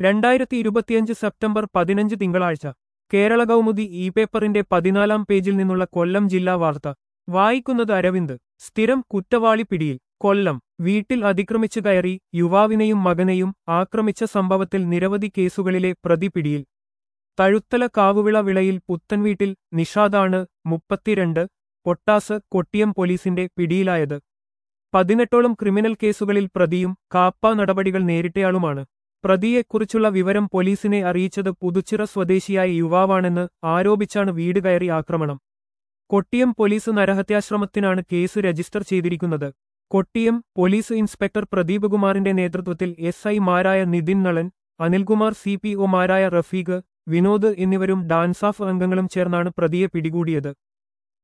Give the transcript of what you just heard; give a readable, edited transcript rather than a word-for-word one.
2025 September 15 തിങ്കളാഴ്ച Kerala Kaumudi E പേപ്പറിന്റെ 14-ാം പേജിൽ നിന്നുള്ള കൊല്ലം ജില്ലാ വാർത്ത വായിക്കുന്നത് അരവിന്ദ്. സ്ഥിരം കുറ്റവാളി പിടിയിൽ. കൊല്ലം. വീട്ടിൽ അതിക്രമിച്ചു കയറി യുവാവിനെയും മകനെയും ആക്രമിച്ച സംഭവത്തിൽ നിരവധി കേസുകളിലെ പ്രതി പിടിയിൽ. തഴുത്തല കാവുവിള വിളയിൽ പുത്തൻവീട്ടിൽ നിഷാദാണ് 32 പൊട്ടാസ് കൊട്ടിയം പോലീസിന്റെ പിടിയിലായത്. 18ഓളം ക്രിമിനൽ കേസുകളിൽ പ്രതിയും കാപ്പ നടപടികൾ നേരിട്ടയാളുമാണ്. പ്രതിയെക്കുറിച്ചുള്ള വിവരം പോലീസിനെ അറിയിച്ചത് പുതുച്ചിറ സ്വദേശിയായ യുവാവാണെന്ന് ആരോപിച്ചാണ് വീട് കയറി ആക്രമണം. കൊട്ടിയം പോലീസ് നരഹത്യാശ്രമത്തിനാണ് കേസ് രജിസ്റ്റർ ചെയ്തിരിക്കുന്നത്. കൊട്ടിയം പോലീസ് ഇൻസ്പെക്ടർ പ്രദീപ് കുമാറിന്റെ നേതൃത്വത്തിൽ SI മാരായ നിതിൻ നളൻ, അനിൽകുമാർ CPO മാരായ റഫീഖ്, വിനോദ് എന്നിവരും ഡാൻസാഫ് അംഗങ്ങളും ചേർന്നാണ് പ്രതിയെ പിടികൂടിയത്.